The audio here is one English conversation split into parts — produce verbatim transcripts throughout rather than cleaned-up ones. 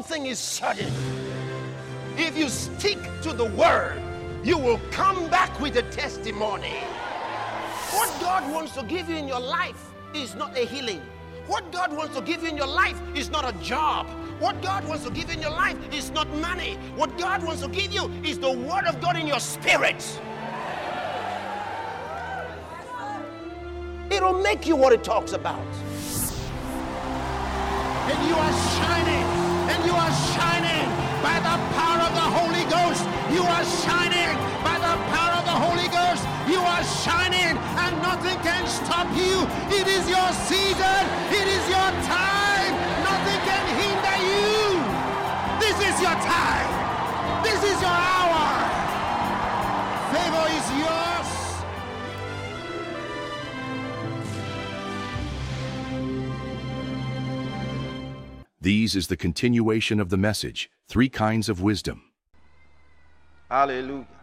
thing is certain. If you stick to the word, you will come back with a testimony. What God wants to give you in your life is not a healing. What God wants to give you in your life is not a job. What God wants to give you in your life is not money. What God wants to give you is the word of God in your spirit. It'll make you what it talks about. And you are shining, and you are shining by the power of the Holy Ghost. You are shining by the power of the Holy Ghost. You are shining, and nothing can stop you. It is your season. It is your time. Nothing can hinder you. This is your time. This is your hour. Favor is yours. These is the continuation of the message, Three Kinds of Wisdom. Hallelujah.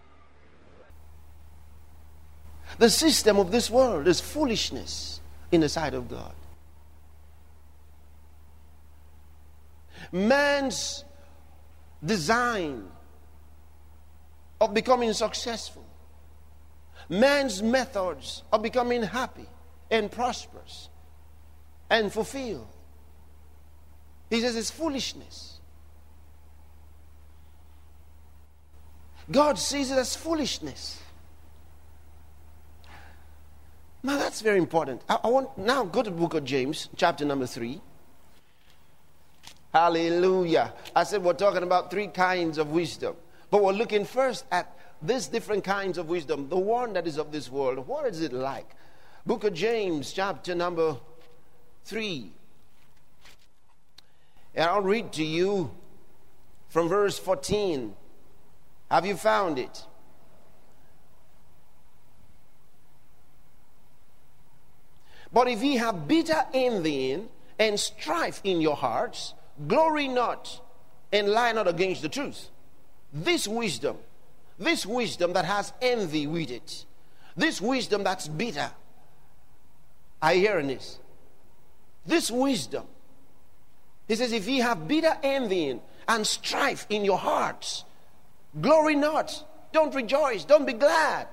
The system of this world is foolishness in the sight of God. Man's design of becoming successful, man's methods of becoming happy and prosperous and fulfilled, he says it's foolishness. God sees it as foolishness. Now that's very important. I, I want now go to the book of James, chapter number three. Hallelujah. I said we're talking about three kinds of wisdom. But we're looking first at these different kinds of wisdom. The one that is of this world. What is it like? Book of James, chapter number three. And I'll read to you from verse fourteen. Have you found it? But if ye have bitter envying and strife in your hearts, glory not and lie not against the truth. This wisdom, this wisdom that has envy with it, this wisdom that's bitter. Are you hearing this? This wisdom. He says, if ye have bitter envying and strife in your hearts, glory not. Don't rejoice. Don't be glad.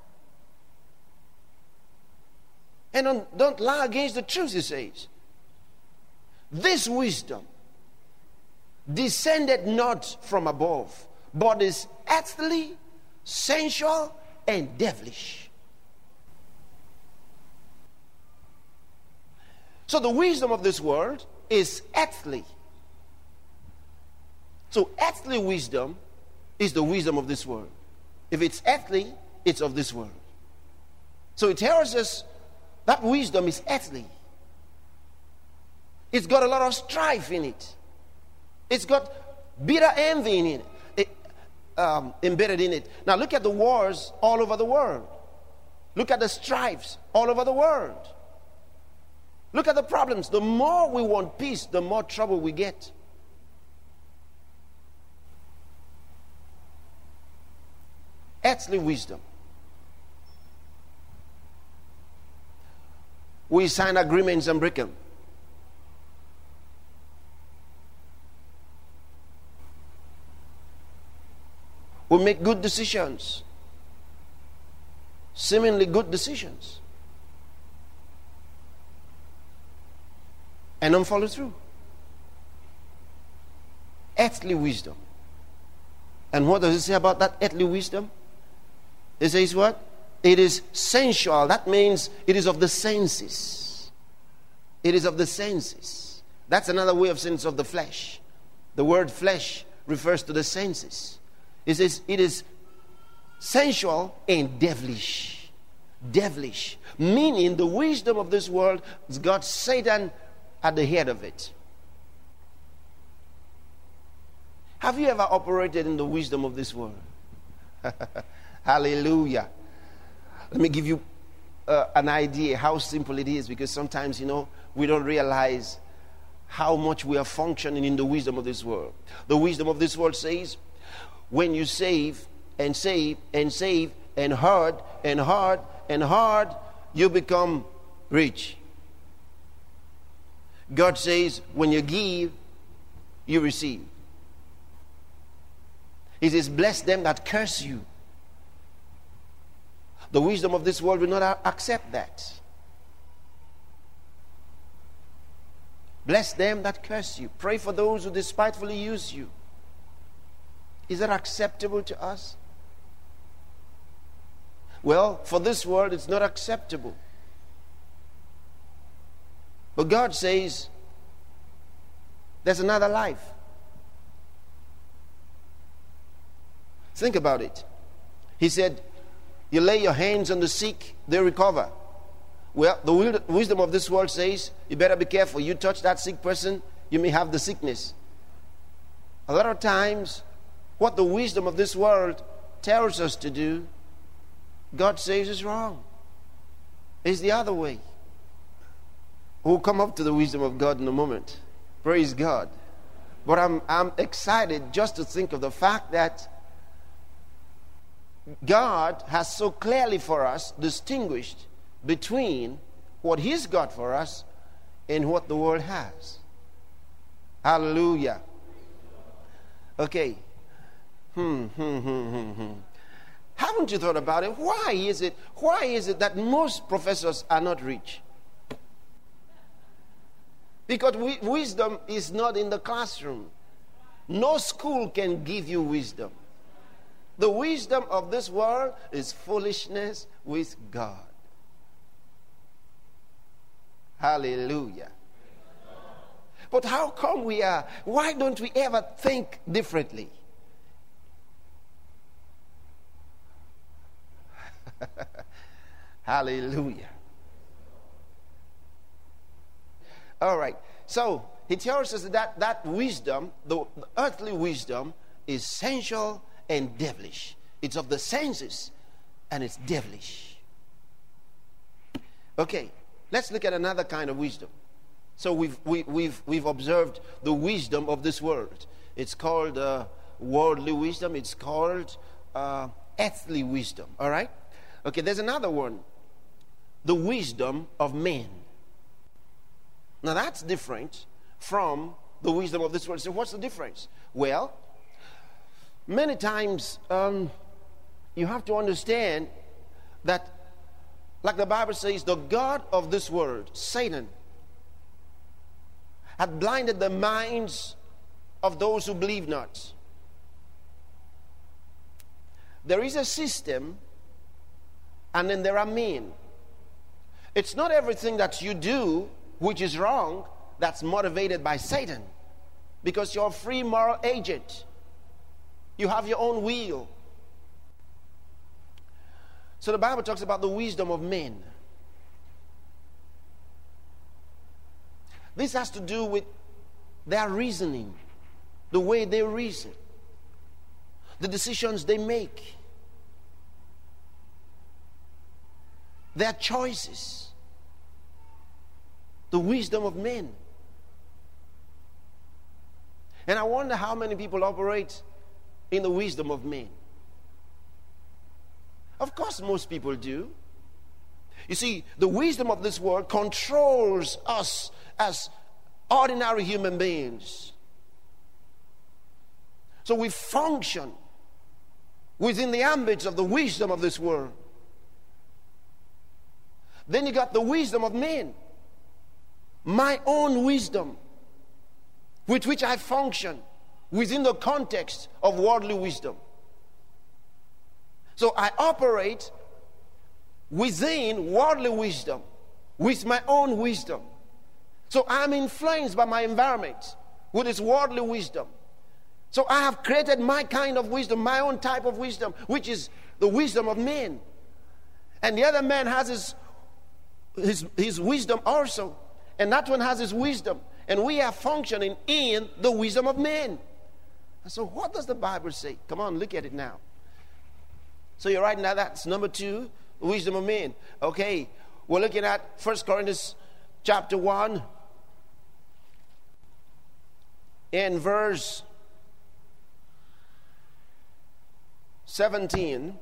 And don't, don't lie against the truth, he says. This wisdom descended not from above, but is earthly, sensual, and devilish. So the wisdom of this world is earthly. So earthly wisdom is the wisdom of this world. If it's earthly, it's of this world. So it tells us that wisdom is earthly. It's got a lot of strife in it. It's got bitter envy in it, it um, embedded in it. Now look at the wars all over the world. Look at the strifes all over the world. Look at the problems. The more we want peace, the more trouble we get. Earthly wisdom. We sign agreements and break them. We make good decisions. Seemingly good decisions. And don't follow through. Earthly wisdom. And what does it say about that earthly wisdom? It says what? It is sensual. That means it is of the senses. It is of the senses. That's another way of saying it's of the flesh. The word flesh refers to the senses. It says it is sensual and devilish. Devilish. Meaning the wisdom of this world has got Satan at the head of it. Have you ever operated in the wisdom of this world? Hallelujah. Let me give you uh, an idea how simple it is, because sometimes, you know, we don't realize how much we are functioning in the wisdom of this world. The wisdom of this world says, when you save and save and save and hard and hard and hard, you become rich. God says, when you give, you receive. He says, bless them that curse you. The wisdom of this world will not accept that. Bless them that curse you. Pray for those who despitefully use you. Is that acceptable to us? Well, for this world, it's not acceptable. But God says, there's another life. Think about it. He said, you lay your hands on the sick, they recover. Well, the wisdom of this world says, you better be careful. You touch that sick person, you may have the sickness. A lot of times, what the wisdom of this world tells us to do, God says is wrong. It's the other way. We'll come up to the wisdom of God in a moment. Praise God. But I'm, I'm excited just to think of the fact that God has so clearly for us distinguished between what He's got for us and what the world has. Hallelujah. Okay. Hmm, hmm, hmm, hmm, hmm. Haven't you thought about it? Why is it, why is it that most professors are not rich? Because we, wisdom is not in the classroom. No school can give you wisdom. The wisdom of this world is foolishness with God. Hallelujah. But how come we are? Why don't we ever think differently? Hallelujah. All right. So he tells us that that wisdom, the, the earthly wisdom, is sensual and devilish. It's of the senses and it's devilish. Okay, let's look at another kind of wisdom. So we've we, we've we've observed the wisdom of this world. It's called uh, worldly wisdom. It's called uh, earthly wisdom. All right. Okay. There's another one. The wisdom of men. Now that's different from the wisdom of this world. So what's the difference? Well, many times um, you have to understand that, like the Bible says, the God of this world, Satan, had blinded the minds of those who believe not. There is a system, and then there are men. It's not everything that you do which is wrong that's motivated by Satan, because you're a free moral agent. You have your own will. So the Bible talks about the wisdom of men. This has to do with their reasoning, the way they reason, the decisions they make, their choices, the wisdom of men. And I wonder how many people operate in the wisdom of men. Of course, most people do. You see, the wisdom of this world controls us as ordinary human beings. So we function within the ambits of the wisdom of this world. Then you got the wisdom of men. My own wisdom, with which I function within the context of worldly wisdom. So I operate within worldly wisdom, with my own wisdom. So I'm influenced by my environment with its worldly wisdom. So I have created my kind of wisdom, my own type of wisdom, which is the wisdom of men. And the other man has his, his, his wisdom also. And that one has his wisdom. And we are functioning in the wisdom of men. And so what does the Bible say? Come on, look at it now. So you're right now, that's number two, the wisdom of men. Okay, we're looking at First Corinthians chapter one. In verse seventeen.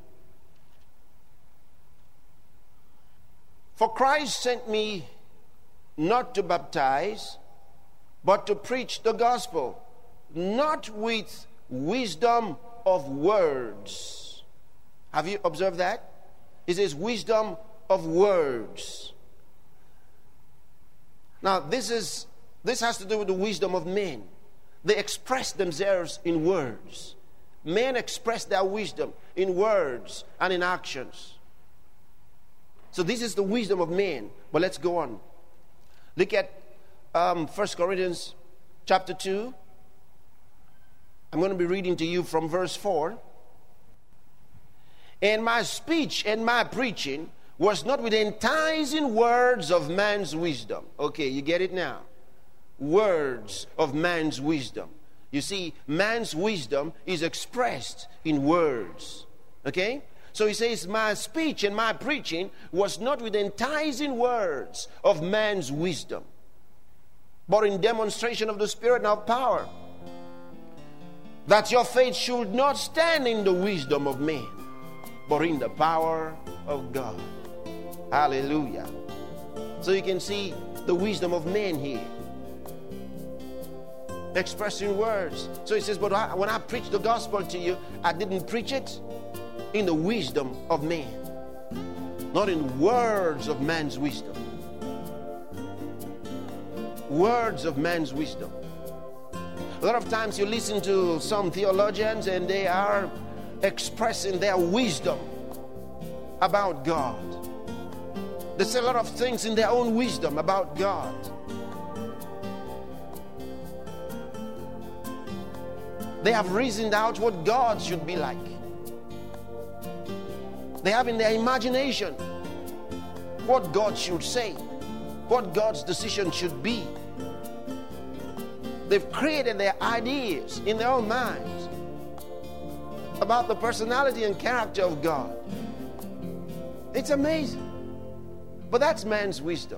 For Christ sent me not to baptize, but to preach the gospel, not with wisdom of words. Have you observed that? It says wisdom of words. Now, this is this has to do with the wisdom of men. They express themselves in words. Men express their wisdom in words and in actions. So this is the wisdom of men. But let's go on. Look at um, First Corinthians chapter two. I'm going to be reading to you from verse four. And my speech and my preaching was not with enticing words of man's wisdom. Okay, you get it now. Words of man's wisdom. You see, man's wisdom is expressed in words. Okay? So he says, my speech and my preaching was not with enticing words of man's wisdom, but in demonstration of the Spirit and of power, that your faith should not stand in the wisdom of men, but in the power of God. Hallelujah. So you can see the wisdom of men here, expressed in words. So he says, but I, when I preach the gospel to you, I didn't preach it in the wisdom of man, not in words of man's wisdom. Words of man's wisdom. A lot of times you listen to some theologians and they are expressing their wisdom about God. They say a lot of things in their own wisdom about God. They have reasoned out what God should be like. They have in their imagination what God should say, what God's decision should be. They've created their ideas in their own minds about the personality and character of God. It's amazing. But that's man's wisdom.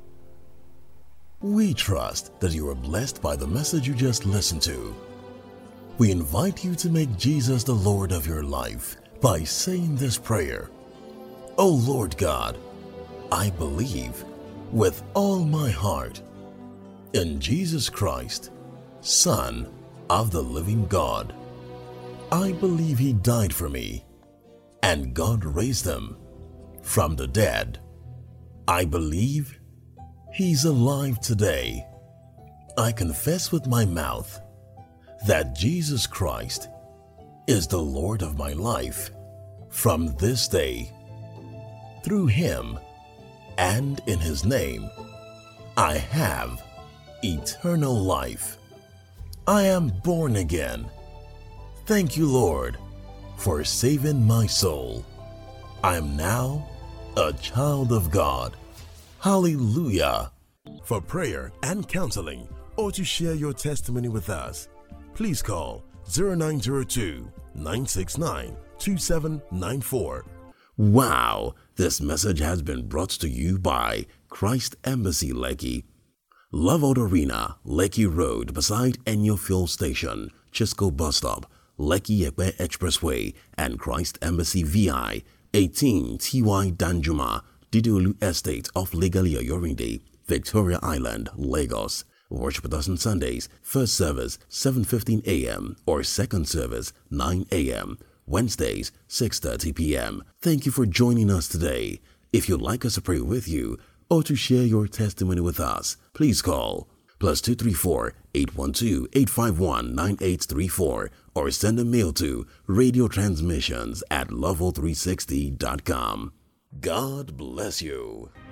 We trust that you are blessed by the message you just listened to. We invite you to make Jesus the Lord of your life by saying this prayer. O Lord God, I believe with all my heart in Jesus Christ, Son of the living God. I believe He died for me and God raised Him from the dead. I believe He's alive today. I confess with my mouth that Jesus Christ is the Lord of my life from this day. Through Him and in His name, I have eternal life. I am born again. Thank you, Lord, for saving my soul. I am now a child of God. Hallelujah. For prayer and counseling or to share your testimony with us, please call zero nine zero two, nine six nine, two seven nine four. Wow, this message has been brought to you by Christ Embassy Lekki, Love Out Arena, Lekki Road beside Enyo Fuel Station, Chisco Bus Stop, Lekki Ekpe Expressway, and Christ Embassy V I, eighteen T Y Danjuma, Didiolu Estate off Legalia Yorinde, Victoria Island, Lagos. Worship with us on Sundays, first service seven fifteen a m or second service nine a m Wednesdays six thirty p m Thank you for joining us today. If you'd like us to pray with you or to share your testimony with us, please call plus two three four, eight one two, eight five one, nine eight three four or send a mail to radio transmissions at level three sixty dot com. God bless you.